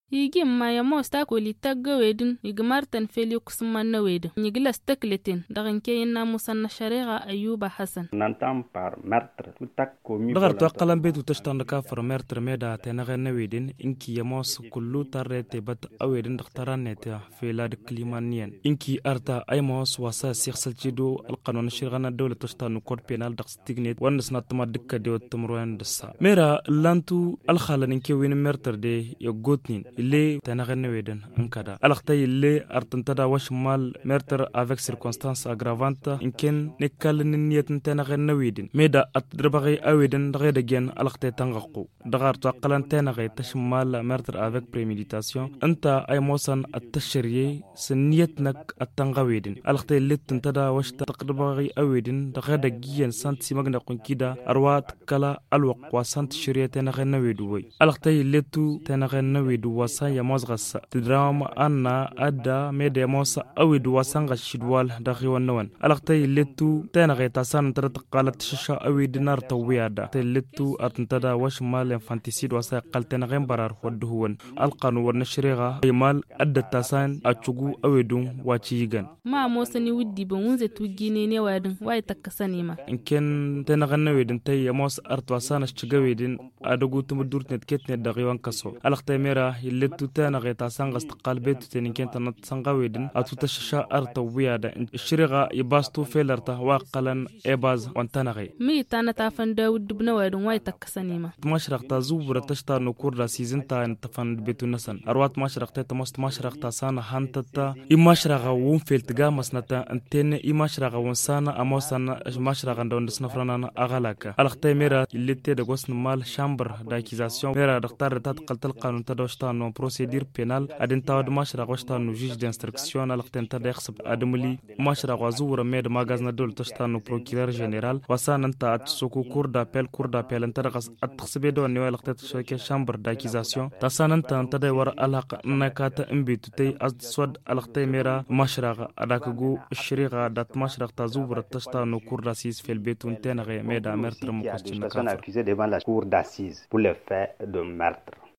Igi maya mosta ko litagga wedin igmartan Felix manna wedin niglas takletin dagan kayna musanna shari'a Ayuba Hassan. N'entend par meurtre tout acte commis dagar to qalan betu tashtan ka far meurtre meda tenaga wedin inki yamos kullu tarrete bat awedin daktaraneta filad klimanian inki arta aymos wasa sikhsal jido alqanun shirgana dawla tashtan code penal dakstignet wannas natma dikka de tumruan dassa mera lantu alkhalan inki win meurtre de yogotnin اللي تنغنى ويدن انكدا الاختي اللي ارتنتدا واش مال ميرتر افيك سيركونستانس اغرافانت ان كان نكال نيت تنغنى ويدن ميدا اتدربغي اويدن دغيد جن الاختي تنغقو دغار تقلن تنغي تشمال ميرتر افيك بريميديتاسيون انت اي موسن التشريي سنيتنك التنغويدن الاختي اللي تنتدا واش تقدربغي اويدن دغيد جن سانت سيمغنا كونكيدا اروات كلا الوق وسانت شريه تنغنى ويدوي الاختي اللي تو تنغنى ويدو ya mozgasa tidram anna adda mede mosa awid wasanga shidwal dakhiwanwan alaqtay letu tanagayta san tarat qalat shisha awid nar tawiyada letu atntada wash mal infanticide wasa qaltana barar wadhuwan alqanu wa nashriga mal adda tasan achugu awidun wachigan ma mosani wuddi ban wunze tugine ne wadin wai takasani ma inken tanaganna wedin tay mos artwasana shigawedin adugu tumdurtnet ketnet dagiwan kaso alaqtay mera letu tana غيتا سانغس قلبت تنين كنت نتسانغويدن اتوتششا ارتا ويادا الشريغا يباستو فيلرتا واقلن ايباز وانتنغي مي تانا تافن داود دبنا ويدن واي تكسنيما مشرق تا زوبر تشتا نكور سيزن تا تفن بيتو نسن اروات مشرق تا مست مشرق تا سانا هانتتا يمشرق وون فيلتغا مسنتا انتن يمشرق وون سانا اموسن مشرق دون سنفرنا اغلاكا الختي ميرا اللي تي دغوس مال شامبر داكيزاسيون ميرا دختار تتقل القانون تدوشتا نو بروسيدير بينال ادن تاود ماشرا وشتانو جيج دانستركسيون الختن تدخسب ادملي ماشرا وزور ميد ماغازنا دول تشتانو بروكيرور جنرال وسان انت اتسوكو كور دابيل انت رقص اتخسبي دو نيو الختت شوكي شامبر داكيزاسيون تسان انت دور الحق نكات امبيتو تي از سود الختي ميرا ماشرا اداكغو الشريغا دات ماشرا تزور تشتانو كور داسيس في البيت انتنغي ميدا مرتر مكوستين accusée devant la cour d'assises pour le fait de meurtre.